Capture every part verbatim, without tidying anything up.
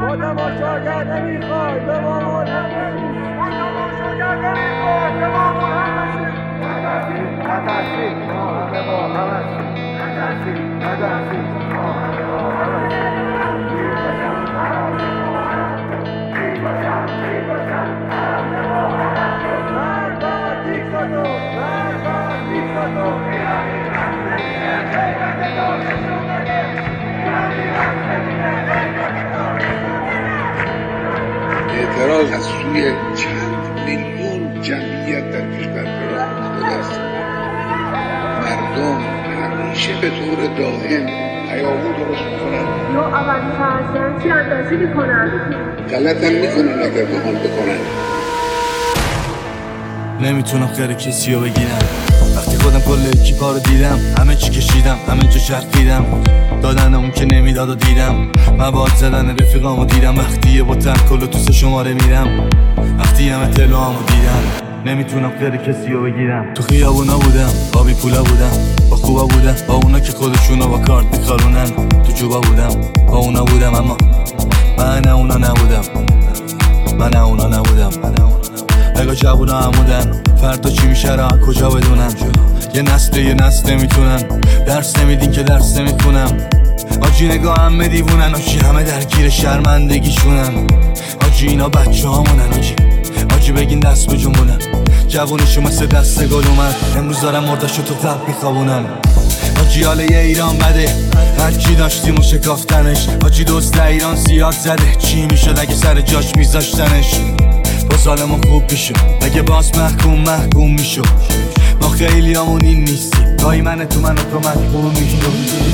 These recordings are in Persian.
با تماشاگر نمیخوای به ما ملحق بشی، با تماشاگر نمیخوای به ما ملحق بشی. نترسی نترسی ما همه با هم هستیم، نترسی نترسی ما همه با هم هستیم. گیر باشم همه با هم هستیم، گیر باشم گیر باشم همه با هم هستیم. مرد بر دیکتاتور، مرد بر دیکتاتور، ایرانی رفتنیه غیرت دانشون بده، ایرانی رفتنیه غیرت دانشون بده. اعتراض از سوی چند میلیون جمعیت در کشور راه افتاده است. مردم همیشه به طور دائم هیاهو درست میکنن یا اولین فرزند چی اندازی میکنن، غلط هم میکنن اگر بخوان بکنن. نمیتونم خیر کسی رو بگیرم، وقتی خودم کل اکیپا رو دیدم، همه چی کشیدم همه جا چرخیدم، دادن اون که نمیداد و دیدم، مواد زدن رفیقامو دیدم، وقتی با تنکل و تو سه شماره میرم، وقتی همه تلوامو دیدم. نمیتونم خیر کسی رو بگیرم، تو خیابونا بودم با بی پولا بودم، با خوبا بودم با اونا که خودشونو با کارت میخارونن، تو جوبا بودم با اونا بودم، اما من اونا نبودم، من اونا نبودم. اگه جوونا همودن فردا چی میشه را کجا بدونم، یه نسل یه نسل نمیتونن درس نمیدین که درس نمیخونم. آجی نگاه همه دیوونن، آجی همه درگیر شرمندگیشونن، آجی اینا بچه هامونن، آجی آجی بگین دست به جنبونن، جوونشو مثل دست گل اومد، امروز دارم مردشو تو قلب میخوابونن. آجی حاله یه ایران بده، هرچی داشتیم و شکافتنش، آجی دوست ایران زیاد زده، چی میشد اگه سر جاش میذاشتنش، با سالمون خوب میشو اگه باز محکوم محکوم میشو. ما خیلی همون این نیستیم، گاهی من تو من و تو مجبور میشو.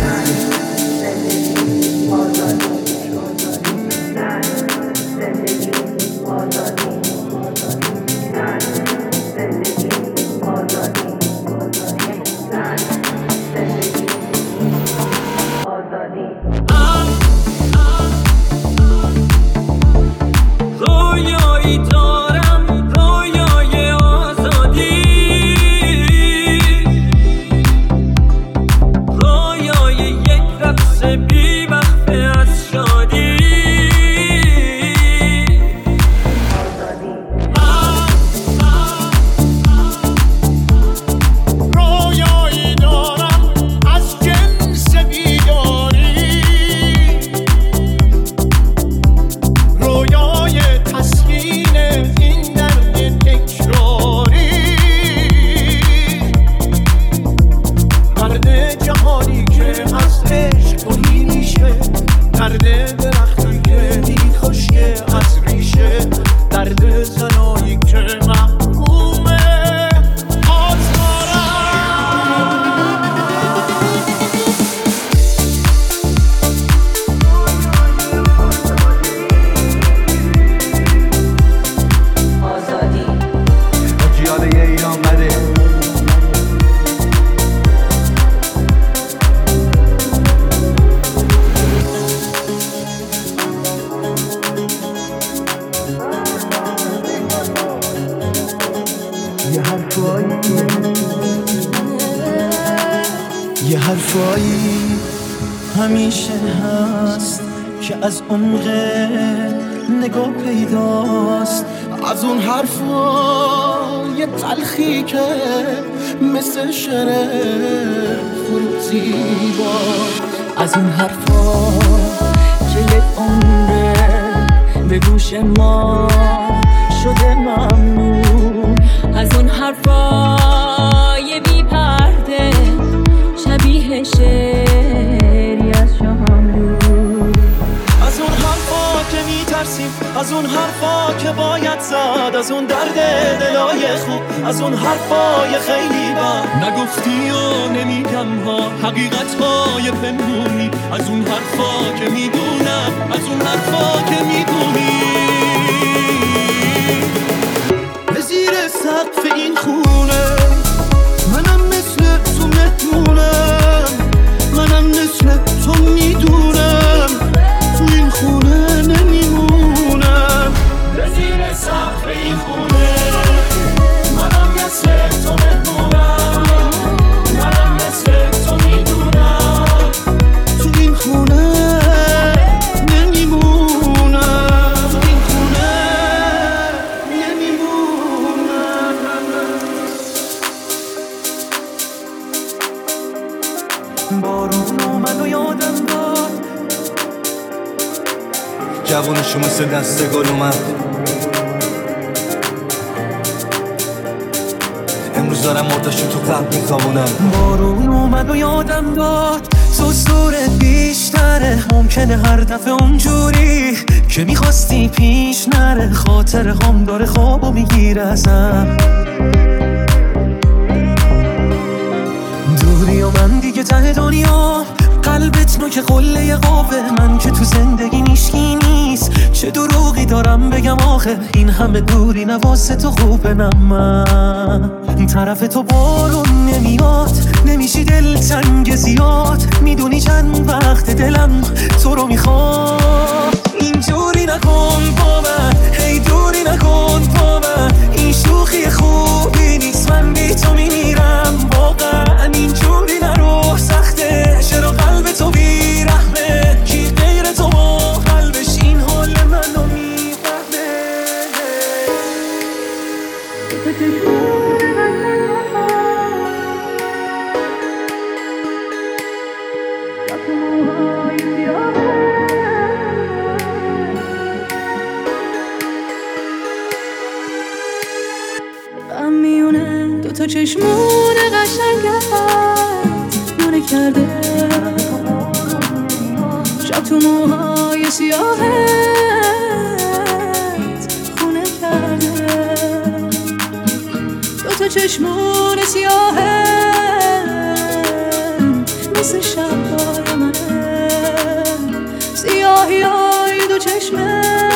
یه حرفایی همیشه هست که از عمق نگاه پیداست، از اون حرفای تلخی که مثل شعر فروتی باست، از اون حرفا که یک عمره به گوش ما شده ممنون، از اون حرفای بی پرده شبیه شعری از شاملو، از اون حرفا که میترسیم، از اون حرفا که باید زد، از اون درد دلای خوب، از اون حرفای خیلی بد نگفتی و نمیگم ها، حقیقت های پنهونی، از اون حرفا که میدونم، از اون حرفا که میدونی. به زیر سقف این خونه منم مثل تو مهمونم، منم مثل تو میدونم تو این خونه نمیمونم. به زیر سقف این خونه منم مثل تو مهمونم، منم مثل تو میدونم تو این خونه جوونشو مثل دست گل اومد. امروز دارم مرداشو تو قلب میخوابونم. بارون اومد و یادم داد تو صورت بیشتره، ممکنه هر دفعه اونجوری که میخواستی پیش نره. خاطر هم داره خوابو میگیره ازم، دوری و من دیگه ته دنیا. قلبت نوک قله قوه، من که تو زندگی نیشکی نیست. چه دروغی دارم بگم آخه، این همه دوری نواسه تو خوبه. نه من طرف تو بارون نمیاد، نمیشی دل تنگ زیاد. میدونی چند وقت دلم تو رو میخواد. اینجوری نکن با من، هی دوری نکن با من. این شوخی خوبی نیست، من بی تو میمیرم واقعا. اینجوری نرو سخته، چرا قلب تو بیرحمه؟ کی غیر تو با قلبش این حال منو میفهمه؟ غم میونه دوتا چشمون قشنگت مونه کرده، شب تو موهای سیاهت خونه کرده. دوتا چشمون سیاهت مثل شب‌های منه، سیاهی های دو چشمت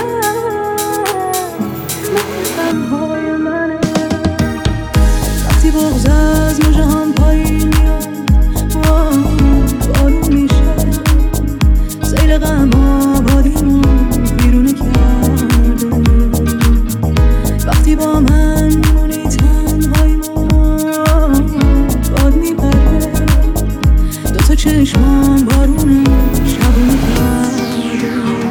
مثل غم‌های منه. وقتی بغض از موجه هم پایین میاد، بارون میشه، سیل غم آبادیمون بیرونه کرده. وقتی با من میمونی تنهایی ما باد میبره، دوتا چشمان بارونه شبونه کرده.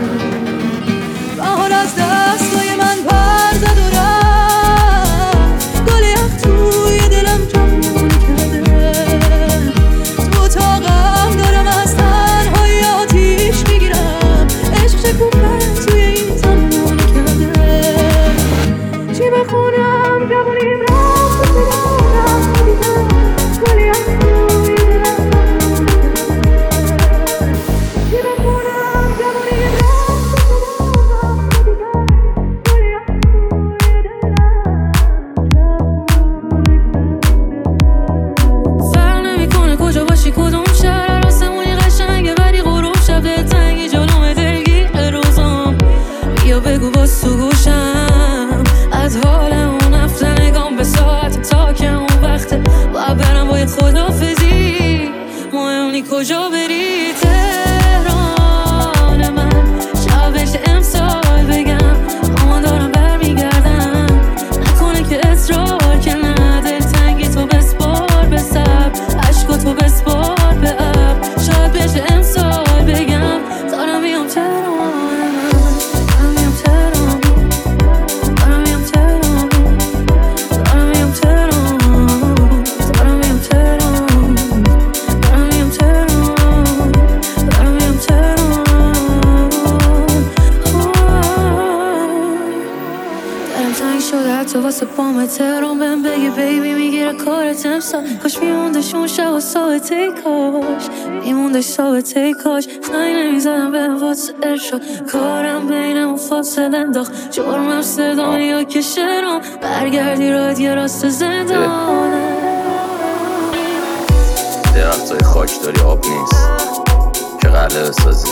بهار از دستای من پر زد و رفت، گل یخ توی دلم جمعون کرده. تو اتاقم دارم از تنهایی آتیش میگیرم، عشق شکوفه توی این زمان کرده. چی بخونم جوونیم رفت و دلم دیدم، گل یخ توی دلم جمعون کرده. چی بخونم جوونیم رفت و دلم دیدم، گل یخ توی دلم جمعون کرده. فرق نمیکنه کجا باشی کدوم شهر، آسمونی قشنگه ولی غروب شب دلتنگی جلوم دلگیر روزام. بیا بگو باز تو گوشم از حال اون هفته، نگام به ساعت تا که اون وقته باید برم باید خدافزی. مهم نی کجا بری، تهران من شب بشه امسال بگم آمان دارم برمیگردم. نکنه که اصرار که نه، دلتنگی تو بسپار به سر، عشق تو بسپار به ابر. شاید بشه امسال بگم دارم میام تهران من، دارم میام تهران، دارم میام تهران، دارم میام تهران، دارم میام تهران، دارم میام تهران، دارم میام تهران. دلم تنگ شده حتی واسه پام تهران، بهم بگه بیبی میگیره کارت امسال. کاش میموندش اون شب و ساعته، کاش میموندش ساعته، کاش زنگ نمیزدم به واسه ارشاد. کارم بینمون فاصله انداخت، جرمم صدام یا که شعرام. برگردی راحت یه راست زندانه. یه وقتای خاک داری آب نیست که قلعه بسازی،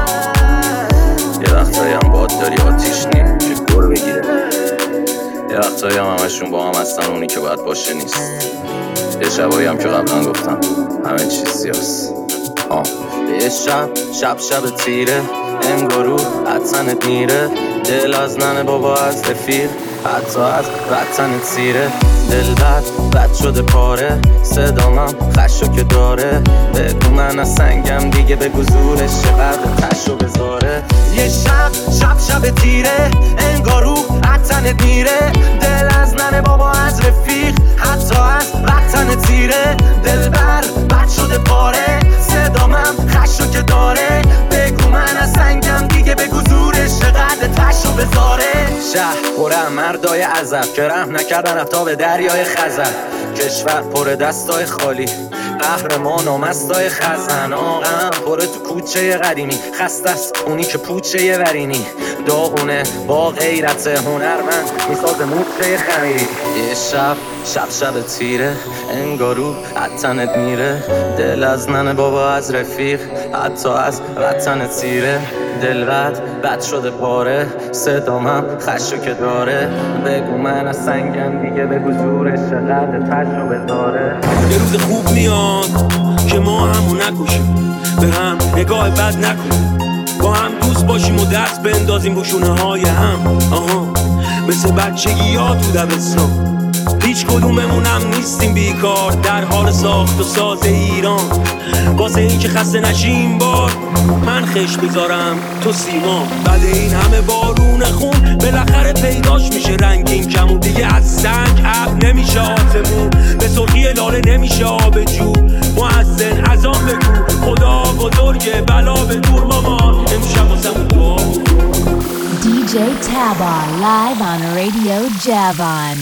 یه وقتایی هم باد داری آتیش نیم که گر بگیره، یه وقتایی هم همشون با هم هستن اونی که باید باشه نیست. یه شبایی هم که قبلا گفتم همه چیز سیاست. آه یه شب شب شب تیره، انگارو حتنت میره. دل از ننه بابا از رفیق، حتی از وطنت سیره. دل بد بد شده پاره، صدامم خشو که داره. بگو من از سنگم دیگه، بگو زورش چقدر تشو بذاره. یه شب شب شب تیره، انگارو وطنت میره. دل از ننه بابا از رفیق، حتی از وطنت سیره. دل بر بد شده پاره، صدامم خشو که داره. بگو من از سنگم دیگه، بگو زورش بذاره. شهر پر مردای عزب که رحم نکردن حتی به دریای خزر. کشور پر دستای خالی، قهرمان و مستای خزن. آقام پر تو کوچه قدیمی، خسته است اونی که پوچه ورینی. داغونه با غیرت هنرمند میسازه موچه خمیری. یه شب شب شب تیره انگارو حتنت میره. دل از ننه بابا از رفیق حتی از وطن تیره. دلقد بد شده پاره صدامم خشو که داره. بگو من از سنگم دیگه بگو زورش چقدر تشو بذاره. یه روز خوب میاد که ما همو نکشیم، به هم نگاه بد نکنیم، با هم دوست باشیم و دست بندازیم رو شونه های هم. آها مثل بچگی ها تو دبستان هیچ کدوممونم نیستیم بیکار در حال ساخت و ساز ایران. واسه این که خسته نشیم بار من خش میذارم تو سیما. بعد این همه بارون خون بالاخره پیداش میشه رنگین کمون. دیگه از سنگ اب نمیشه آسمون، به سرخی لاله نمیشه آب جو. مؤذن اذان بگو خدا بزرگه بلا به دور مامان امشب واسمون دعا. دی جی Taba live on Radio Javan.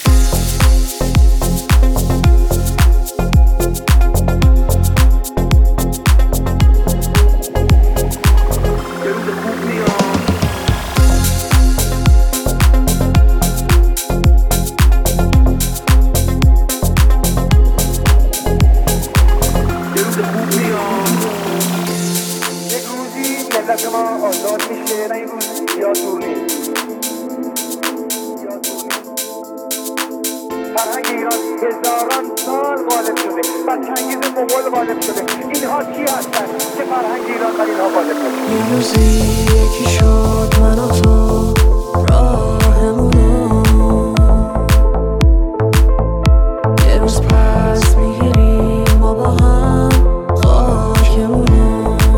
یه روزی یکی شد من و تو راهمونو، یه روز پس میگیریم ما با هم خاکمونو،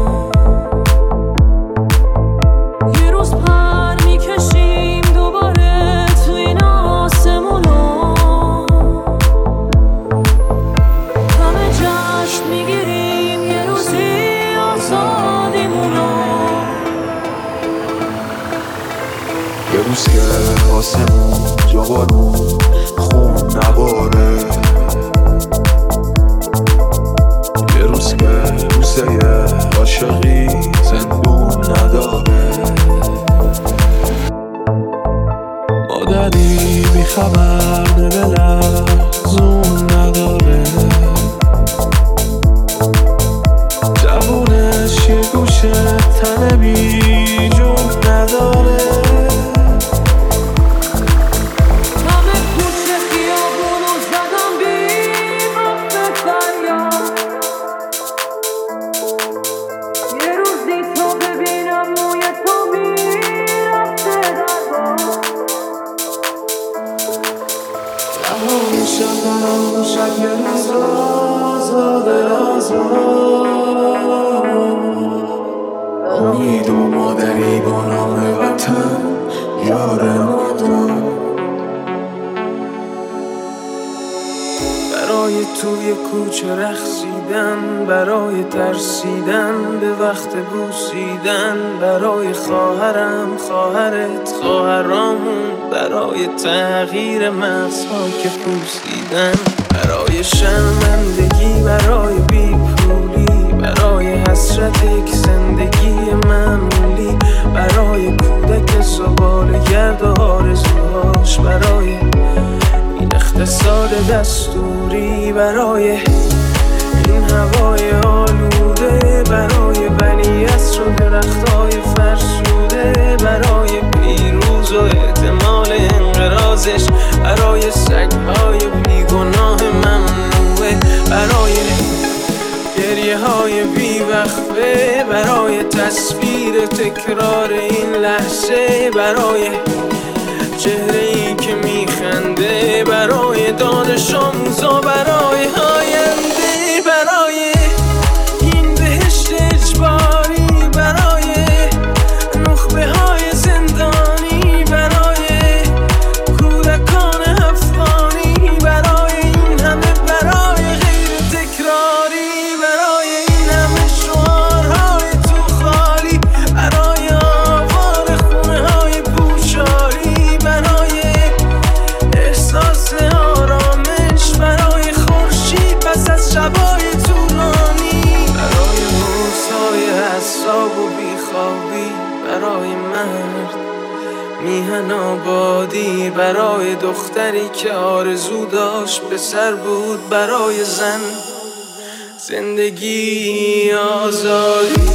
یه روز پر میکشیم دوباره تو این آسمونو، همه جشن میگیریم یه روزی آزادیمونو. یه روز که آسمون جا بارون خون نباره، یه روز که روزه عاشقی زندون نداره، مادری بیخبر نبلرزون نداره، جوونش یه گوشه تنه بی جون نداره. همه کوچه خیابونو زدم بی وقت فریاد، یه روزی تو ببینم موی تو میرفته در باد، اما شب شب یه روز آزاده آزاد، امید و مادری با نام وطن یار ما داد. برای توی کوچه رقصیدن، برای ترسیدن به وقت بوسیدن، برای خواهرم خواهرت خواهرامون، برای تغییر مغزها که پوسیدن، برای شرمندگی برای بیپولی، برای حسرت یک زندگی معمولی، برای کودک زباله‌گرد و آرزوهاش، برای این اقتصاد دستوری، برای این هوای آلوده، برای بنی عصر و درختای فرسوده، برای پیروز و احتمال انقراضش، برای سگهای بیگناه ممنوعه، برای گریه های بیوقفه، برای تصویر تکرار این لحظه، برای چهره ای که میخنده، برای دانش آموزا، برای آینده، برای این بهشت اجباری، برای نخبه های زندانی، برای کودکان افغانی، برای این همه برای غیر تکراری، برای این همه شعارهای تو خالی، برای آوار خونه های پوش خوابی برای مرد، میهن آبادی برای دختری که آرزو داشت به سر بود برای زن. زندگی آزادی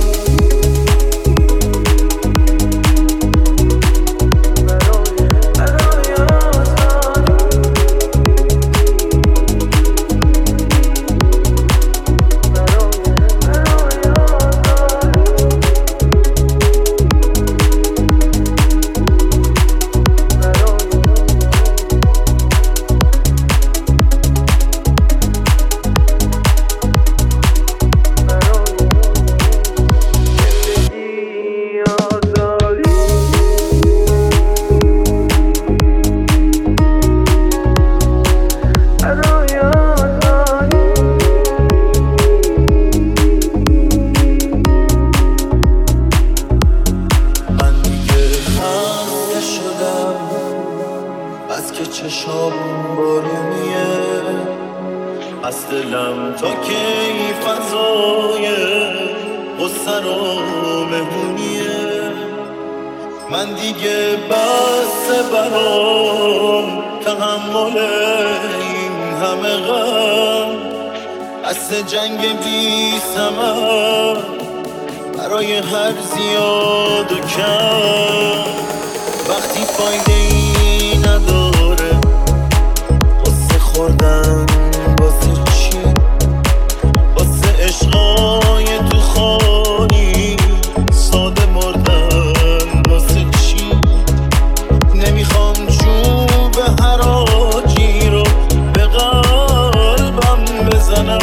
جنگ بی ثمر برای هر زیاد و کم، وقتی فایده ای نداره قصه خوردن واسه چی؟ واسه عشقای تو خانی ساده مردن واسه چی؟ نمیخوام چوب حراجی رو به قلبم بزنم،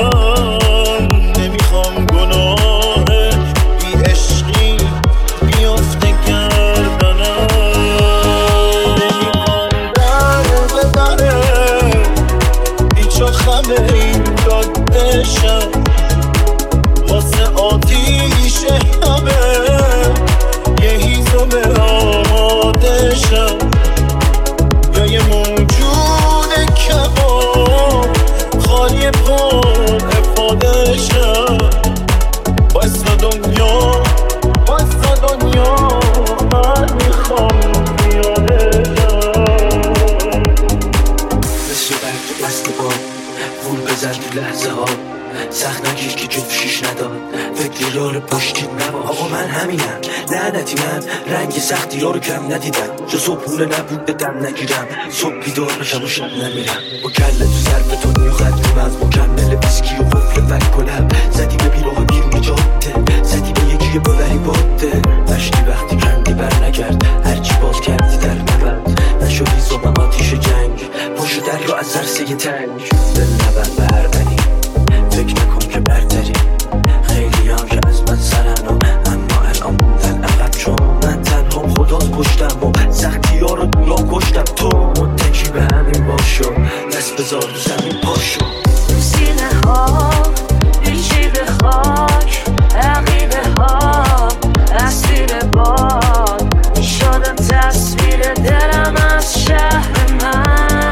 واسه آتیش همه یه هیزم آماده شم، یا یه موجود کباب خالی پر افاده شم. بایستا دنیا بایستا دنیا من میخوام بیاده شم. مثل برگ دست با وول بزن تو لحظه ها، سخت نگیر که جفشیش نداد فکر یار پشتی نبا. آقا من همینم لعنتی، من رنگ سختی ها رو کم ندیدم، جا صبحونه نبود به دم نگیرم، صبح بیدار بشم و شب نمیرم. با کله تو ظرف دنیا قدرم از مکمل ویسکی و قفل فک کنم، زدی به بیراه بیرون جاده، زدی به یکی ببری باده، مشتی وقتی کندی بر نگرد، هرچی باز کردی در نبند، نشدی زبم آتیش جنگ، پاشو دریا از زرسه تنگ. دل نبند به هر بنی، فکر نکن که برتری، خیلی هم که از من سرن و اما الان بودن عقب، چون من تنها خداز پشتم و سختی ها رو دورا کشتم. تو متکی به همین باشو، دست بذار رو زمین پاشو. سینه ها پیچی به خاک، عقیده ها اسیر باد، شدم تصویر دلم از شهر من.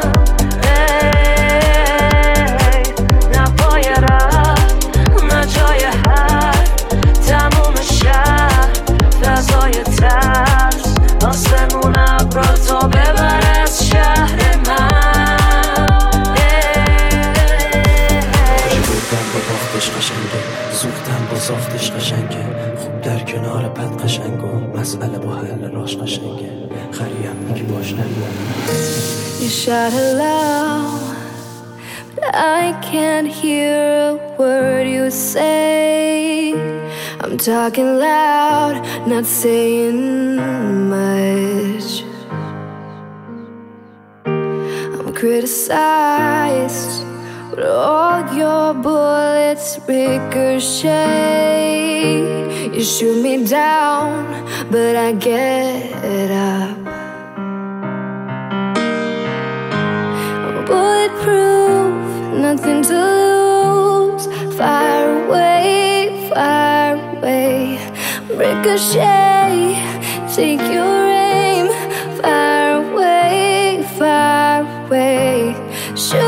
آسمون ابرا تا ببر از شهر من. خوش بودم با باختش قشنگه، سوختم با ساختش قشنگه، خوب در کنار بد قشنگ و مسئله با حل راش قشنگه، خریم میگی باش نمیدونم. You shout aloud, but I can't hear a word you say. I'm talking loud, not saying much. I'm criticized, but all your bullets ricochet. You shoot me down, but I get up. I'm bulletproof, nothing to lose. Fire away, fire away. Ricochet, take your aim. Fire away, fire away. Shoot